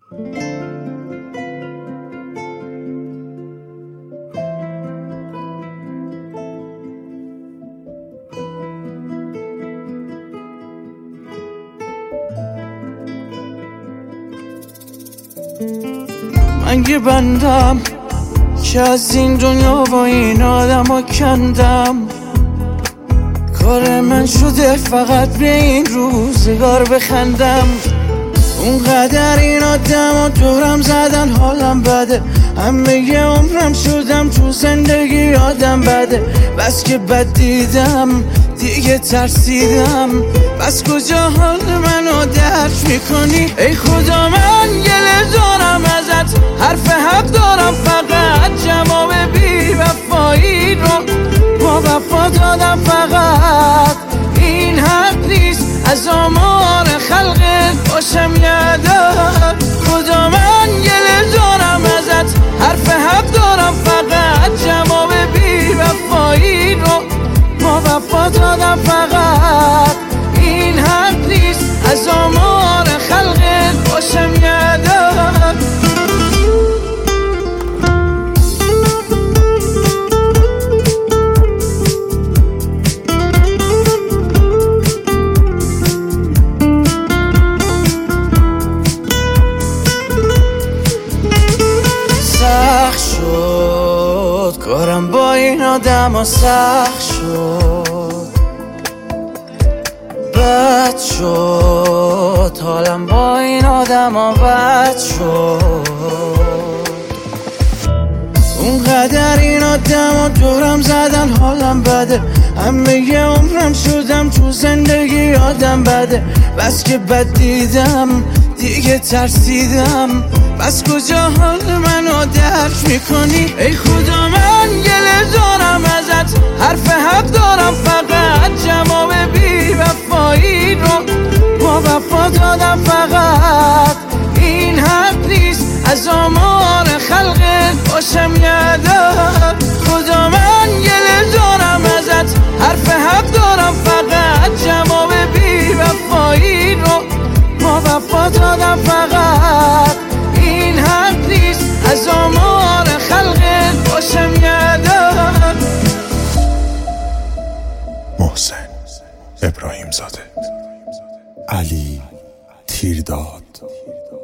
من یه بندم که از این دنیا با این آدم ها کندم. کار من شده فقط به این روزگار بخندم. اونقدر این آدم ها دورم زدن حالم بده. همه یه عمرم شدم تو زندگی آدم بده. بس که بد دیدم دیگه ترسیدم. بس کجا حال منو درک میکنی؟ ای خدا من گله دارم ازت، حرف حق دارم فقط. جواب بی وفایی رو با وفا دادم فقط. این حق نیست از آمار خلقت باشم یادم. خدا من گله دارم ازت، حرف حق دارم فقط. جواب بی وفایی رو با وفا دادم فقط. این حق نیست از آمار خلقت باشم یادم. سخت شد کارم با این آدم ها، سخت شد بد شد حالم با این آدم ها، بد شد. اونقدر این آدم ها دورم زدن حالم بده. همه یه عمرم شدم تو زندگی آدم بده. بس که بد دیدم دیگه ترسیدم. بس کجا حال منو درک میکنی؟ ای خدا من گله دارم ازت، حرف حق دارم فقط. جواب بی وفایی رو با وفا دادم فقط. این حق نیست از آمار خلقت باشم یادم. خدا من گله دارم ازت، حرف حق دارم فقط. جواب بی وفایی رو با وفا دادم فقط. این حق نیست از آمار خلقت باشم یادم. محسن ابراهیم زاده، علی تیرداد.